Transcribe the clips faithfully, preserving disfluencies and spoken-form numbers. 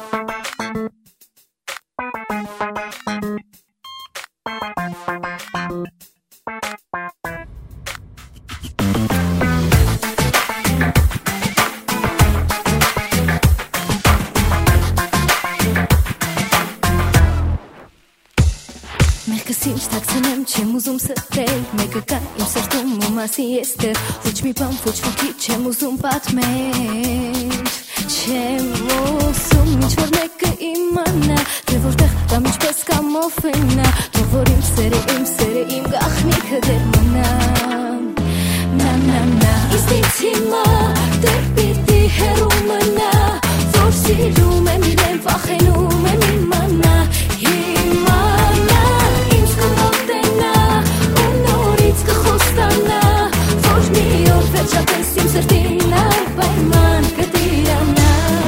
Մերկսին շտակցնեմ չեմ ուզում սրտել Մեկը կա իմ սրտում ու մասի ես տեղ Ոչ մի բան ոչ ոքի չեմ ուզում պատմել Չեմ ուզում ինչ-որ մեկը իմանա Թե որտեղ կամ ինչպես կամ ովենա Թող որ իմ սերը, իմ սերը, իմ գաղտնիքը դեր մնա Նա, նա, նա Իստից հիմա դեր պիտի հեռու մնա Որ սիրում եմ իրեն վախենում եմ իմանա Հիմա Վերջապես իմ սրտին անպայման կտիրանա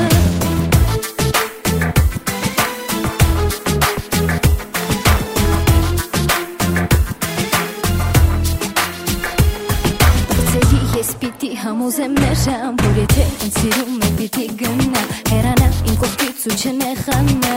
Բացերի ես պիտի համոզեմ նրան Որ եթե ինձ սիրում է պիտի գնա Հեռանա իմ կողքից ու չնեղանա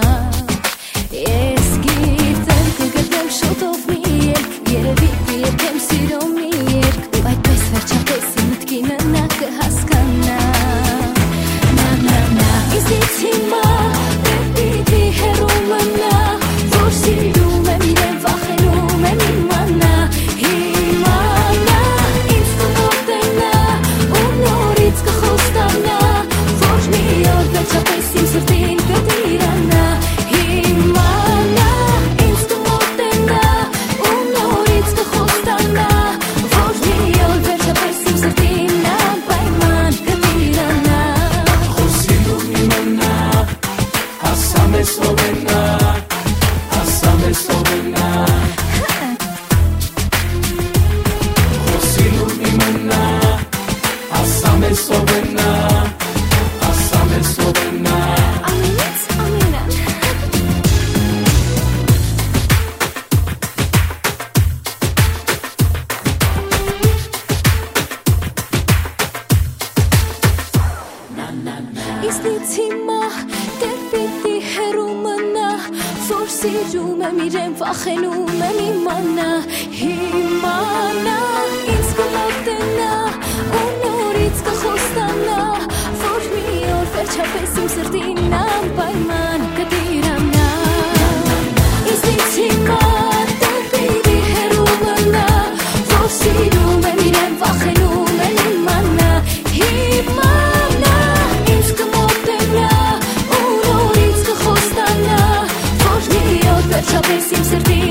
Ես գիտեմ կգտնեմ շուտով մի երկ Երևի կերկեմ սիրում մի երկ Ու այդպես վերջապես իմ մտքինը նա կհասկանա Նա, նա, նա Իզից հիմա դեր պիտի հեռու մնա Որ սիրում եմ իրեն վախենում եմ իմանա Իմանա ինձ կմոտենա ու նորից կխոստանա Որ մի օր վերջապես իմ սրտին կտիրանա Իմանա ինձ կմոտենա ու նորից կխոստանա Որ մի օր վերջապես իմ սրտին անպայման կտիրանա Խոսիլում իմանա Հասամ ես ովենա Հասամ ես ովենա Խոսիլում իմանա Հասամ ես ովենա Հասամ ես ովենա Ամենից ամենը Իստից հիմա դեր պիտի հեռու մնա Որ սիրում եմ իրեն վախենում եմ իմանա Իմանա ինձ կմոտենա ու նորից կխոստանա Որ մի օր վերջապես իմ սրտին անպայման կտիրանա Իստից հիմա դեր պիտի հեռու մնա Որ սիրում եմ իրեն վախենում եմ իմանա Իմանա ինձ կմոտենա ու նորից կխոստանա Որ մի օր վերջապես իմ սրտին